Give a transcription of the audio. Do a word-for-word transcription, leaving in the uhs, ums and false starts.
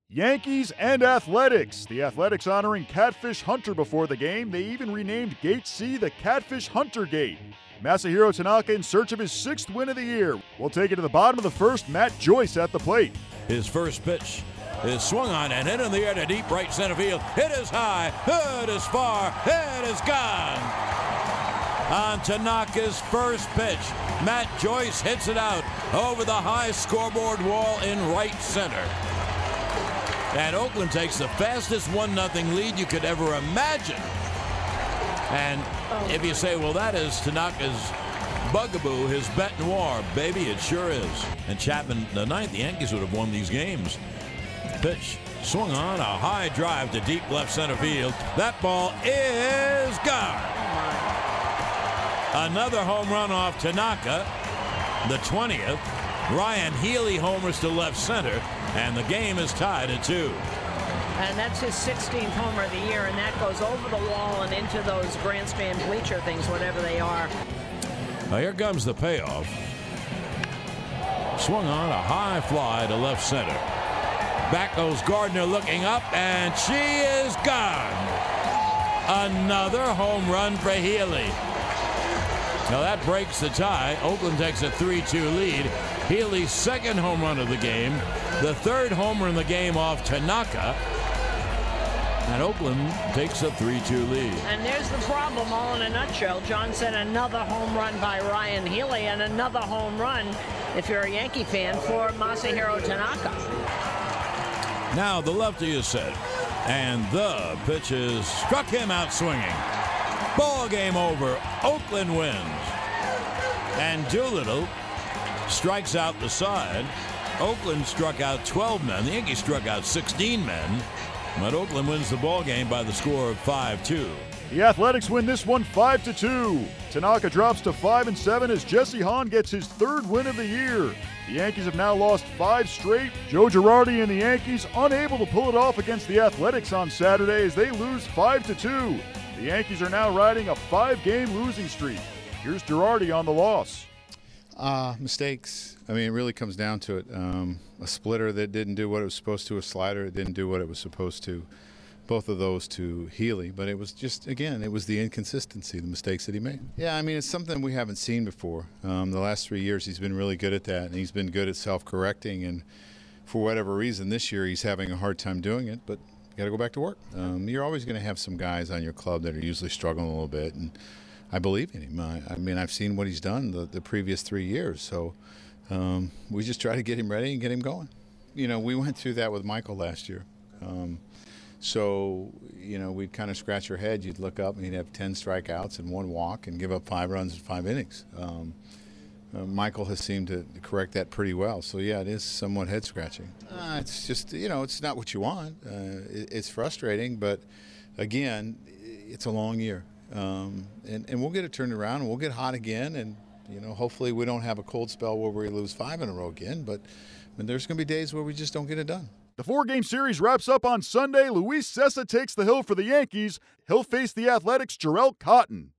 Yankees and Athletics. The Athletics honoring Catfish Hunter before the game. They even renamed Gate C the Catfish Hunter Gate. Masahiro Tanaka in search of his sixth win of the year. We'll take it to the bottom of the first. Matt Joyce at the plate. His first pitch is swung on and hit in the air to deep right center field. It is high, it is far, it is gone. On Tanaka's first pitch, Matt Joyce hits it out over the high scoreboard wall in right center. And Oakland takes the fastest one nothing lead you could ever imagine. And if you say, well, that is Tanaka's bugaboo, his bête noire, baby, it sure is. And Chapman, the ninth, the Yankees would have won these games. Pitch swung on, a high drive to deep left center field. That ball is gone. Another home run off Tanaka, the twentieth. Ryan Healy homers to left center, and the game is tied at two. And that's his sixteenth homer of the year, and that goes over the wall and into those grandstand bleacher things, whatever they are. Now here comes the payoff. Swung on, a high fly to left center. Back goes Gardner looking up, and she is gone. Another home run for Healy. Now that breaks the tie. Oakland takes a three two lead. Healy's second home run of the game. The third homer in the game off Tanaka. And Oakland takes a three two lead. And there's the problem all in a nutshell. John said another home run by Ryan Healy and another home run, if you're a Yankee fan, for Masahiro Tanaka. Now the lefty is set. And the pitch is struck him out swinging. Ball game over. Oakland wins. And Doolittle strikes out the side. Oakland struck out twelve men. The Yankees struck out sixteen men. But Oakland wins the ball game by the score of five two. The Athletics win this one five to two. Tanaka drops to five and seven as Jesse Hahn gets his third win of the year. The Yankees have now lost five straight. Joe Girardi and the Yankees unable to pull it off against the Athletics on Saturday as they lose five to two. The Yankees are now riding a five-game losing streak. Here's Girardi on the loss. Uh, mistakes. I mean, it really comes down to it. Um, a splitter that didn't do what it was supposed to, a slider that didn't do what it was supposed to. Both of those to Healy, but it was just, again, it was the inconsistency, the mistakes that he made. Yeah, I mean, it's something we haven't seen before. Um, the last three years he's been really good at that, and he's been good at self-correcting, and for whatever reason this year he's having a hard time doing it, but you got to go back to work. Um, you're always going to have some guys on your club that are usually struggling a little bit, and I believe in him. I, I mean, I've seen what he's done the, the previous three years, so um, we just try to get him ready and get him going. You know, we went through that with Michael last year. Um, so, you know, we'd kind of scratch your head. You'd look up and he'd have ten strikeouts and one walk and give up five runs in five innings. Um, uh, Michael has seemed to correct that pretty well. So, yeah, it is somewhat head-scratching. Uh, it's just, you know, it's not what you want. Uh, it, it's frustrating, but, again, it's a long year. Um, and, and we'll get it turned around, and we'll get hot again, and, you know, hopefully we don't have a cold spell where we lose five in a row again, but I mean, there's going to be days where we just don't get it done. The four-game series wraps up on Sunday. Luis Cessa takes the hill for the Yankees. He'll face the Athletics' Jarrell Cotton.